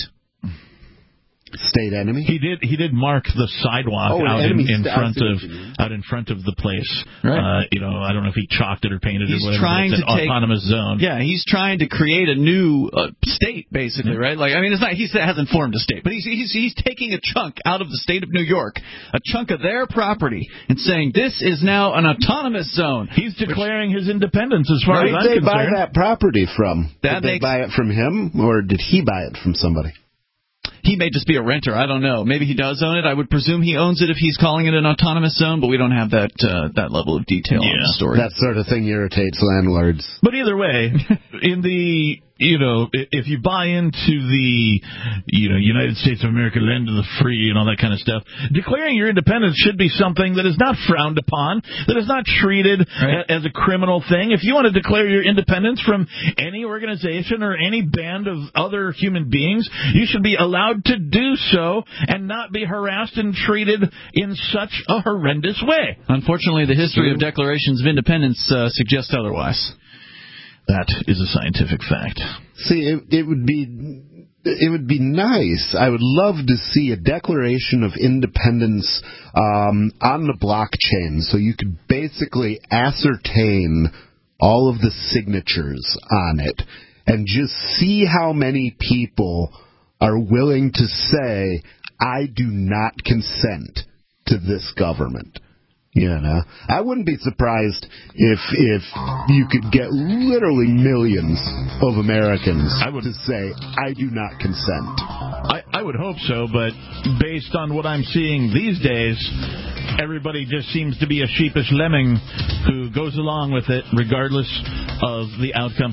State enemy. He did. He did mark the sidewalk oh, out in, in st- front of out in front of the place. Right. Uh, you know, I don't know if he chalked it or painted he's it. Whatever. Trying it's an to take, autonomous zone. Yeah, he's trying to create a new uh, state, basically, mm-hmm. right? Like, I mean, it's not he hasn't formed a state, but he's he's he's taking a chunk out of the state of New York, a chunk of their property, and saying this is now an autonomous zone. He's declaring which, his independence as far as I'm they concerned. Buy that property from? That did they makes, buy it from him, or did he buy it from somebody? He may just be a renter. I don't know. Maybe he does own it. I would presume he owns it if he's calling it an autonomous zone, but we don't have that uh, that level of detail yeah. on the story. That sort of thing irritates landlords. But either way, in the you know, if you buy into the you know United States of America, land of the free, and all that kind of stuff, declaring your independence should be something that is not frowned upon, that is not treated right. a, as a criminal thing. If you want to declare your independence from any organization or any band of other human beings, you should be allowed to do so and not be harassed and treated in such a horrendous way. Unfortunately, the history of declarations of independence uh, suggests otherwise. That is a scientific fact. See, it, it would be it would be nice. I would love to see a Declaration of Independence um, on the blockchain, so you could basically ascertain all of the signatures on it and just see how many people are willing to say, I do not consent to this government. You know, I wouldn't be surprised if if you could get literally millions of Americans I would, to say, I do not consent. I, I would hope so, but based on what I'm seeing these days, everybody just seems to be a sheepish lemming who goes along with it regardless of the outcome.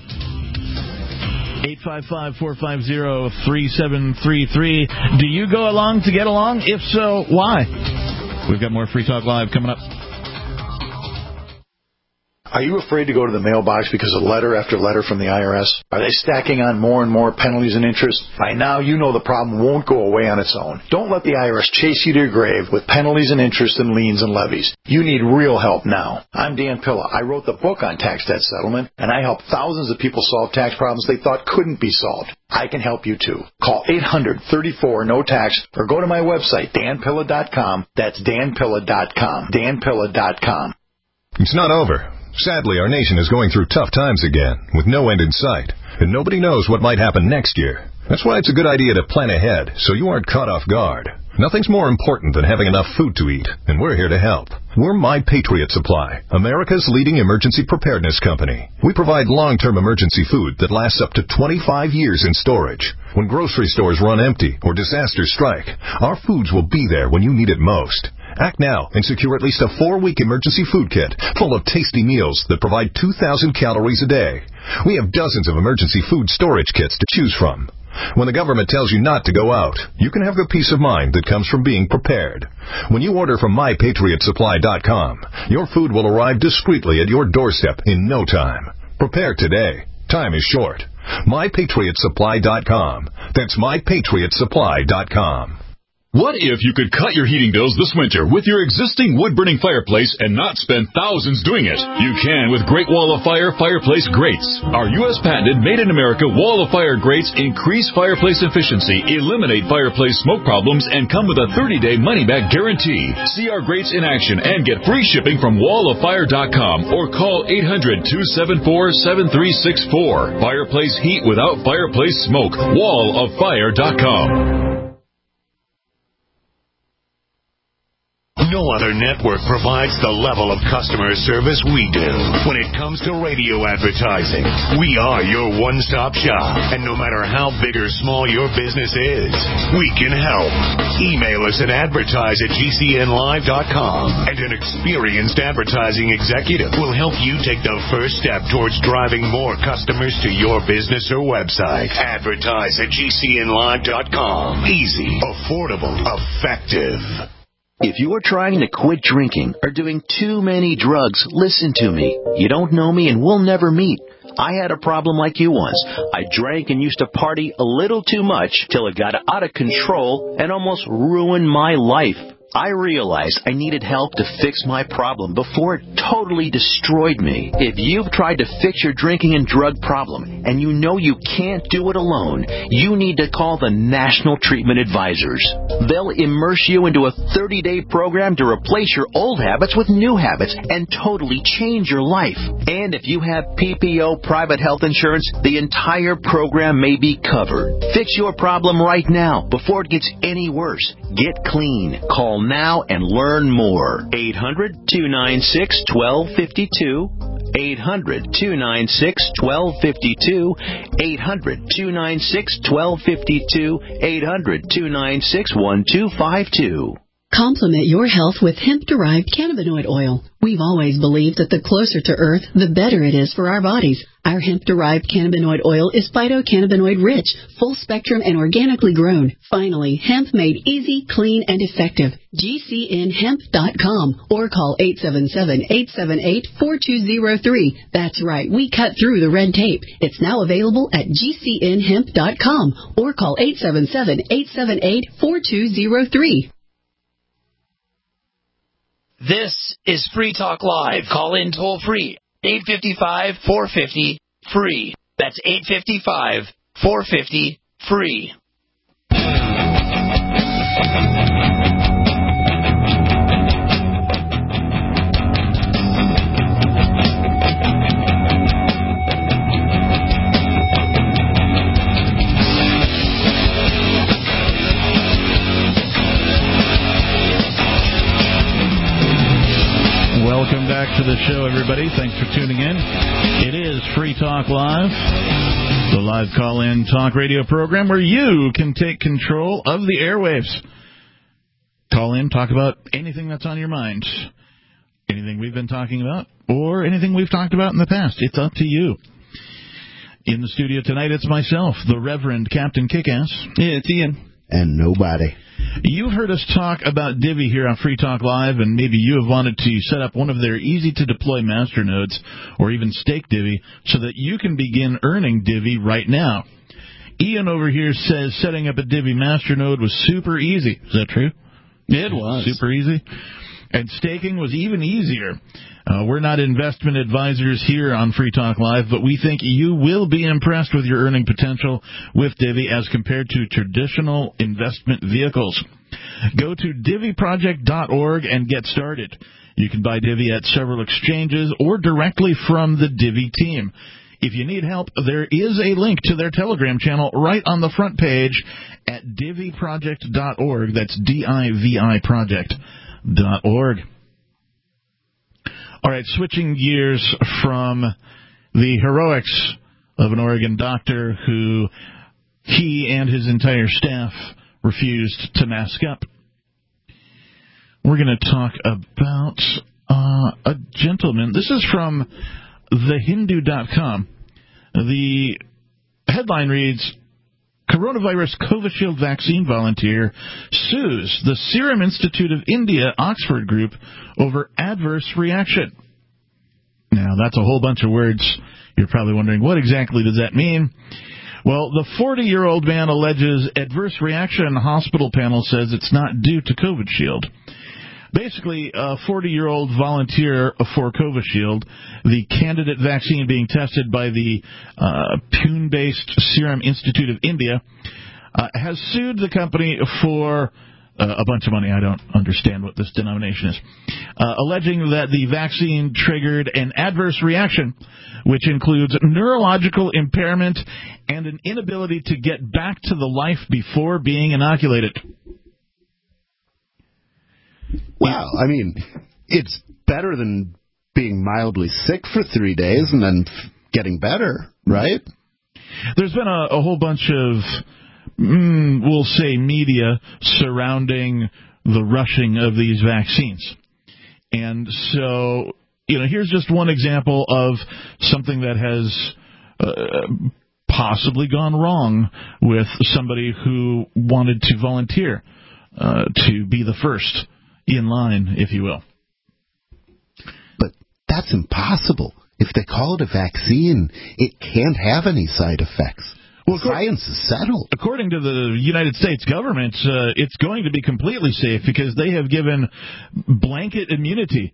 eight five five, four five zero, three seven three three. Do you go along to get along? If so, why? We've got more Free Talk Live coming up. Are you afraid to go to the mailbox because of letter after letter from the I R S? Are they stacking on more and more penalties and interest? By now, you know the problem won't go away on its own. Don't let the I R S chase you to your grave with penalties and interest and liens and levies. You need real help now. I'm Dan Pilla. I wrote the book on tax debt settlement, and I help thousands of people solve tax problems they thought couldn't be solved. I can help you too. Call eight hundred, thirty-four, no tax or go to my website, dan pilla dot com. That's dan pilla dot com. dan pilla dot com. It's not over. Sadly, our nation is going through tough times again, with no end in sight, and nobody knows what might happen next year. That's why it's a good idea to plan ahead, so you aren't caught off guard. Nothing's more important than having enough food to eat, and we're here to help. We're My Patriot Supply, America's leading emergency preparedness company. We provide long-term emergency food that lasts up to twenty-five years in storage. When grocery stores run empty or disasters strike, our foods will be there when you need it most. Act now and secure at least a four-week emergency food kit full of tasty meals that provide two thousand calories a day. We have dozens of emergency food storage kits to choose from. When the government tells you not to go out, you can have the peace of mind that comes from being prepared. When you order from my patriot supply dot com, your food will arrive discreetly at your doorstep in no time. Prepare today. Time is short. my patriot supply dot com. That's my patriot supply dot com. What if you could cut your heating bills this winter with your existing wood-burning fireplace and not spend thousands doing it? You can with Great Wall of Fire Fireplace Grates. Our U S patented made-in-America Wall of Fire grates increase fireplace efficiency, eliminate fireplace smoke problems, and come with a thirty-day money-back guarantee. See our grates in action and get free shipping from wall of fire dot com or call eight hundred, two seven four, seven three six four. Fireplace heat without fireplace smoke. wall of fire dot com. No other network provides the level of customer service we do. When it comes to radio advertising, we are your one-stop shop. And no matter how big or small your business is, we can help. Email us at advertise at G C N live dot com, and an experienced advertising executive will help you take the first step towards driving more customers to your business or website. Advertise at G C N live dot com. Easy, affordable, effective. If you're trying to quit drinking or doing too many drugs, listen to me. You don't know me and we'll never meet. I had a problem like you once. I drank and used to party a little too much till it got out of control and almost ruined my life. I realized I needed help to fix my problem before it totally destroyed me. If you've tried to fix your drinking and drug problem and you know you can't do it alone, you need to call the National Treatment Advisors. They'll immerse you into a thirty-day program to replace your old habits with new habits and totally change your life. And if you have P P O private health insurance, the entire program may be covered. Fix your problem right now before it gets any worse. Get clean. Call now and learn more. eight hundred, two nine six, one two five two. eight hundred, two nine six, one two five two. eight hundred, two nine six, one two five two. eight hundred, two nine six, one two five two. Complement your health with hemp-derived cannabinoid oil. We've always believed that the closer to Earth, the better it is for our bodies. Our hemp-derived cannabinoid oil is phytocannabinoid rich, full spectrum, and organically grown. Finally, hemp made easy, clean, and effective. G C N hemp dot com or call eight seven seven, eight seven eight, four two zero three. That's right, we cut through the red tape. It's now available at G C N hemp dot com or call eight seven seven, eight seven eight, four two zero three. This is Free Talk Live. Call in toll free. eight five five, four five zero, free. That's eight five five, four five zero, free. Welcome back to the show, everybody. Thanks for tuning in. It is Free Talk Live, the live call-in talk radio program where you can take control of the airwaves. Call in, talk about anything that's on your mind, anything we've been talking about, or anything we've talked about in the past. It's up to you. In the studio tonight, it's myself, the Reverend Captain Kickass. Yeah, it's Ian. And nobody. You've heard us talk about Divi here on Free Talk Live, and maybe you have wanted to set up one of their easy-to-deploy master nodes, or even stake Divi, so that you can begin earning Divi right now. Ian over here says setting up a Divi master node was super easy. Is that true? It was. Super easy. And staking was even easier. Uh, we're not investment advisors here on Free Talk Live, but we think you will be impressed with your earning potential with Divi as compared to traditional investment vehicles. Go to divi project dot org and get started. You can buy Divi at several exchanges or directly from the Divi team. If you need help, there is a link to their Telegram channel right on the front page at divi project dot org. That's D I V I project dot org. All right, switching gears from the heroics of an Oregon doctor who he and his entire staff refused to mask up. We're going to talk about uh, a gentleman. This is from the hindu dot com. The headline reads, Coronavirus Covishield vaccine volunteer sues the Serum Institute of India Oxford group over adverse reaction. Now, that's a whole bunch of words. You're probably wondering, what exactly does that mean? Well, the forty-year-old man alleges adverse reaction. Hospital panel says it's not due to Covishield. Basically, a forty-year-old volunteer for Covishield, the candidate vaccine being tested by the uh, Pune-based Serum Institute of India, uh, has sued the company for uh, a bunch of money. I don't understand what this denomination is. Uh, alleging that the vaccine triggered an adverse reaction, which includes neurological impairment and an inability to get back to the life before being inoculated. Well, I mean, it's better than being mildly sick for three days and then f- getting better, right? There's been a, a whole bunch of, mm, we'll say, media surrounding the rushing of these vaccines. And so, you know, here's just one example of something that has uh, possibly gone wrong with somebody who wanted to volunteer uh, to be the first in line, if you will. But that's impossible. If they call it a vaccine, it can't have any side effects. Well, science is settled. According to the United States government, uh, it's going to be completely safe because they have given blanket immunity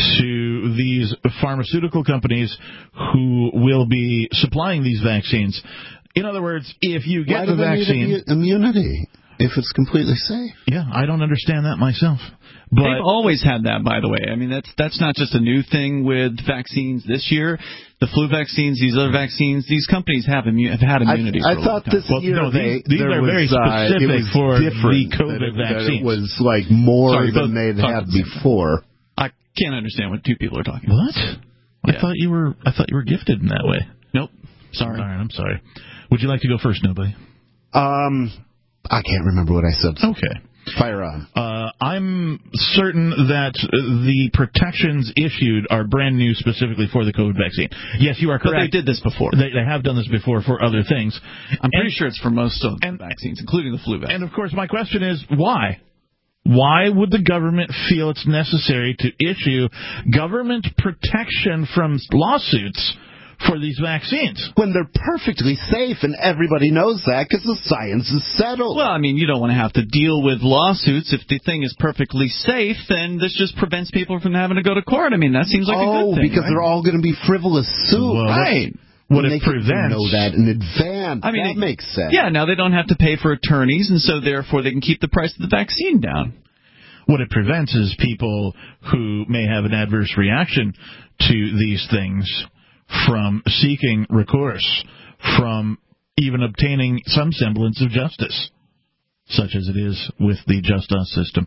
to these pharmaceutical companies who will be supplying these vaccines. In other words, if you get Why the do they vaccine... need immunity if it's completely safe? Yeah, I don't understand that myself. But they've always had that, by the way. I mean, that's that's not just a new thing with vaccines this year. The flu vaccines, these other vaccines, these companies have immu- have had immunity. I, for I a thought long time. this well, year no, they, these, these there are was, very uh, specific it was for the different, COVID that it, vaccines. That it was like more Sorry, than both they'd talking had about the same before. I can't understand what two people are talking what? about. What? I Yeah. thought you were. I thought you were gifted in that way. Nope. Sorry. All right, I'm sorry. Would you like to go first, nobody? Um, I can't remember what I said. Okay. Fire on. Uh, I'm certain that the protections issued are brand new specifically for the COVID vaccine. Yes, you are correct. But they did this before. They, they have done this before for other things. I'm pretty and, sure it's for most of and, the vaccines, including the flu vaccine. And, of course, my question is, why? Why would the government feel it's necessary to issue government protection from lawsuits for these vaccines? When they're perfectly safe, and everybody knows that because the science is settled. Well, I mean, you don't want to have to deal with lawsuits. If the thing is perfectly safe, then this just prevents people from having to go to court. I mean, that seems like oh, a good thing. because right? they're all going to be frivolous suits. Well, right. What and it they can prevents... know that in advance. I mean, that it, makes sense. Yeah, now they don't have to pay for attorneys, and so therefore they can keep the price of the vaccine down. What it prevents is people who may have an adverse reaction to these things from seeking recourse, from even obtaining some semblance of justice, such as it is with the Just Us system.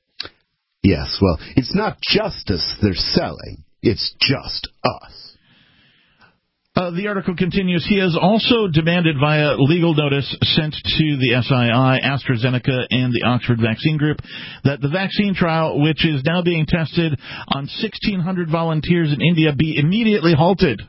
Yes, well, it's not justice they're selling. It's just us. Uh, the article continues. He has also demanded via legal notice sent to the S I I, AstraZeneca, and the Oxford Vaccine Group that the vaccine trial, which is now being tested on sixteen hundred volunteers in India, be immediately halted.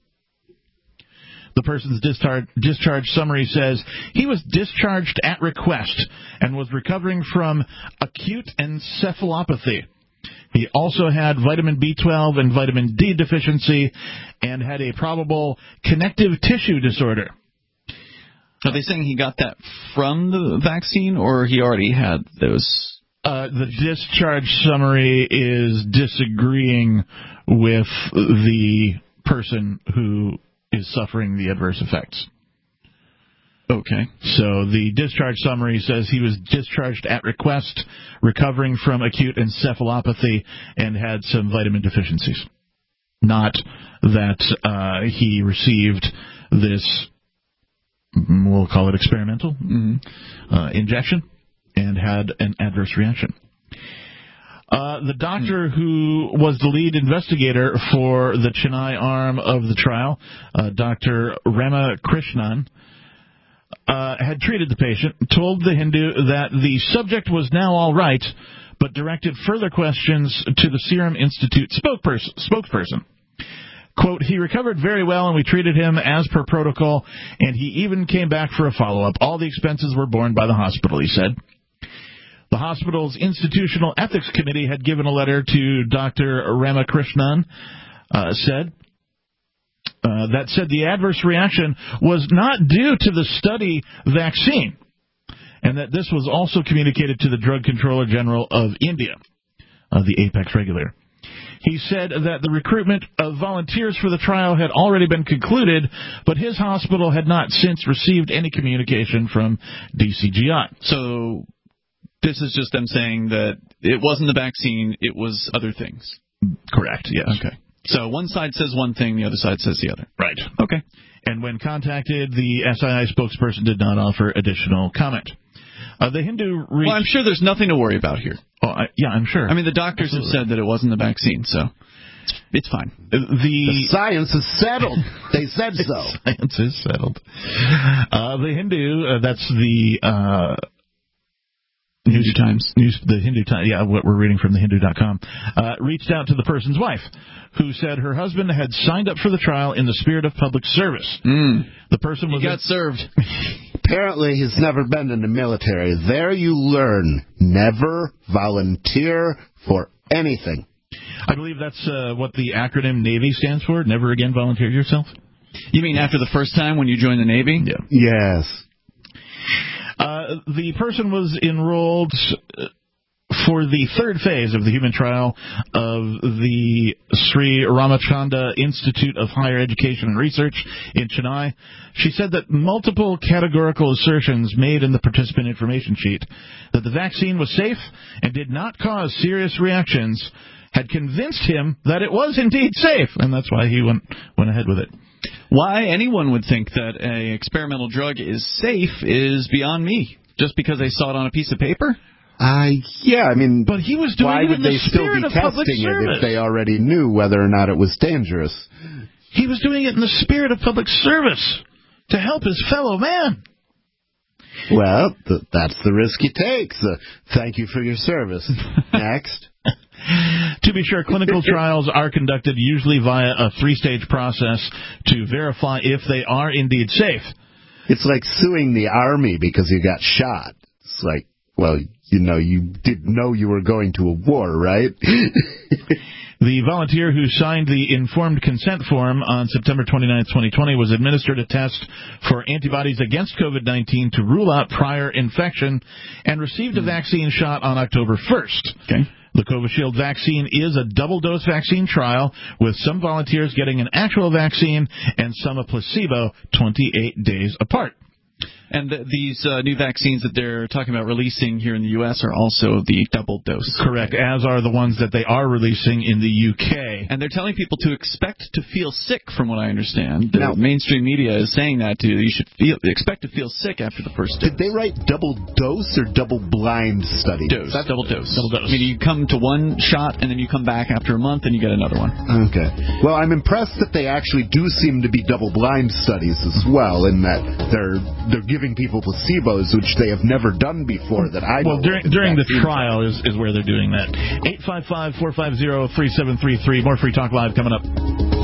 The person's discharge, discharge summary says he was discharged at request and was recovering from acute encephalopathy. He also had vitamin B twelve and vitamin D deficiency and had a probable connective tissue disorder. Are they saying he got that from the vaccine, or he already had those? Uh, the discharge summary is disagreeing with the person who is suffering the adverse effects. Okay. So the discharge summary says he was discharged at request, recovering from acute encephalopathy, and had some vitamin deficiencies. Not that uh, he received this, we'll call it experimental, mm-hmm. uh, injection and had an adverse reaction. Uh, the doctor who was the lead investigator for the Chennai arm of the trial, uh, Doctor Ramakrishnan, Uh, had treated the patient, told the Hindu that the subject was now all right, but directed further questions to the Serum Institute spokesperson. spokesperson. Quote, he recovered very well and we treated him as per protocol, and he even came back for a follow-up. All the expenses were borne by the hospital, he said. The hospital's Institutional Ethics Committee had given a letter to Doctor Ramakrishnan, uh, said, Uh, that said the adverse reaction was not due to the study vaccine, and that this was also communicated to the Drug Controller General of India, uh, the Apex regulator. He said that the recruitment of volunteers for the trial had already been concluded, but his hospital had not since received any communication from D C G I. So this is just them saying that it wasn't the vaccine, it was other things. Correct, yes. Okay. So one side says one thing, the other side says the other. Right. Okay. And when contacted, the S I I spokesperson did not offer additional comment. Uh, the Hindu. Reached... Well, I'm sure there's nothing to worry about here. Oh, I, yeah, I'm sure. I mean, the doctors Absolutely. have said that it wasn't the vaccine, so it's, it's fine. The, the science is settled. They said so. Science is settled. Uh, the Hindu. Uh, that's the. Uh, Hindu Times. News, the Hindu Times, yeah, what we're reading from the Hindu dot com, uh, reached out to the person's wife, who said her husband had signed up for the trial in the spirit of public service. Mm. The person was he got in- served. Apparently, he's never been in the military. There you learn. Never volunteer for anything. I believe that's uh, what the acronym Navy stands for. Never again volunteer yourself. You mean after the first time when you joined the Navy? Yeah. Yes. Uh, the person was enrolled for the third phase of the human trial of the Sri Ramachandra Institute of Higher Education and Research in Chennai. She said that multiple categorical assertions made in the participant information sheet that the vaccine was safe and did not cause serious reactions had convinced him that it was indeed safe, and that's why he went went ahead with it. Why anyone would think that an experimental drug is safe is beyond me. Just because they saw it on a piece of paper? Uh, yeah, I mean, but he was doing why it would in the they still spirit be of public testing it service if they already knew whether or not it was dangerous? He was doing it in the spirit of public service to help his fellow man. Well, th- that's the risk he takes. Uh, thank you for your service. Next. To be sure, clinical trials are conducted usually via a three-stage process to verify if they are indeed safe. It's like suing the army because you got shot. It's like, well, you know, you didn't know you were going to a war, right? The volunteer who signed the informed consent form on September twenty-ninth, twenty twenty, was administered a test for antibodies against COVID nineteen to rule out prior infection and received a vaccine shot on October first. Okay. The Covishield vaccine is a double-dose vaccine trial, with some volunteers getting an actual vaccine and some a placebo twenty-eight days apart. And th- these uh, new vaccines that they're talking about releasing here in the U S are also the double dose. Correct, as are the ones that they are releasing in the U K. And they're telling people to expect to feel sick, from what I understand. The now, mainstream media is saying that, too. You should feel expect to feel sick after the first dose. Did they write double dose or double blind study? Dose. That's double dose. Double dose. I mean, you come to one shot, and then you come back after a month, and you get another one. Okay. Well, I'm impressed that they actually do seem to be double blind studies as well, in that they're they're giving people placebos, which they have never done before that I know. Well, during, during the trial is, is where they're doing that. eight five five, four five zero, three seven three three. More Free Talk Live coming up.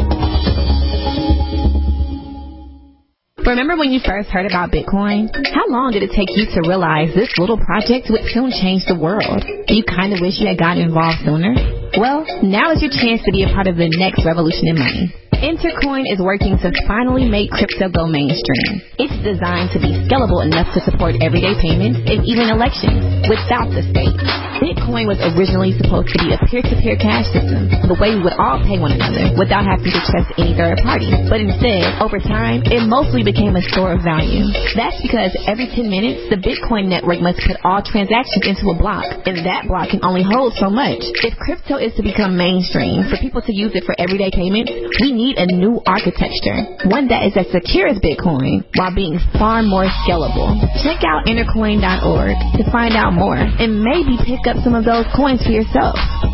Remember when you first heard about Bitcoin? How long did it take you to realize this little project would soon change the world? You kind of wish you had gotten involved sooner? Well, now is your chance to be a part of the next revolution in money. Intercoin is working to finally make crypto go mainstream. It's designed to be scalable enough to support everyday payments and even elections without the state. Bitcoin was originally supposed to be a peer-to-peer cash system, the way we would all pay one another without having to trust any third party. But instead, over time, it mostly became a store of value. That's because every ten minutes, the Bitcoin network must put all transactions into a block, and that block can only hold so much. If crypto is to become mainstream, for people to use it for everyday payments, we need a new architecture, one that is as secure as Bitcoin while being far more scalable. Check out intercoin dot org to find out more and maybe pick up some of those coins for yourself.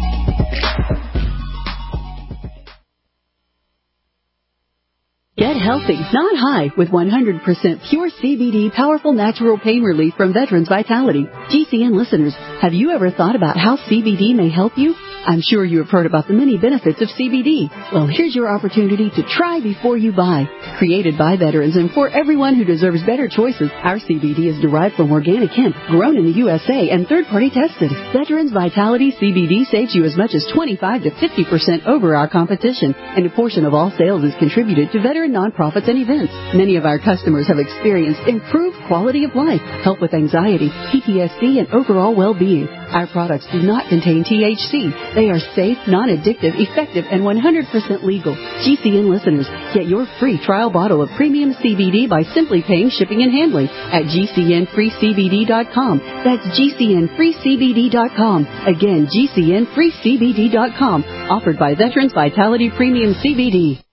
Get healthy, not high, with one hundred percent pure C B D powerful natural pain relief from Veterans Vitality. G C N listeners, have you ever thought about how C B D may help you? I'm sure you have heard about the many benefits of C B D. Well, here's your opportunity to try before you buy. Created by veterans and for everyone who deserves better choices, our C B D is derived from organic hemp, grown in the U S A, and third-party tested. Veterans Vitality C B D saves you as much as twenty-five to fifty percent over our competition, and a portion of all sales is contributed to veteran nonprofits and events. Many of our customers have experienced improved quality of life, help with anxiety, P T S D, and overall well-being. Our products do not contain T H C. They are safe, non-addictive, effective, and one hundred percent legal. G C N listeners, get your free trial bottle of premium C B D by simply paying shipping and handling at G C N free C B D dot com. That's G C N free C B D dot com. Again, G C N free C B D dot com. Offered by Veterans Vitality Premium C B D.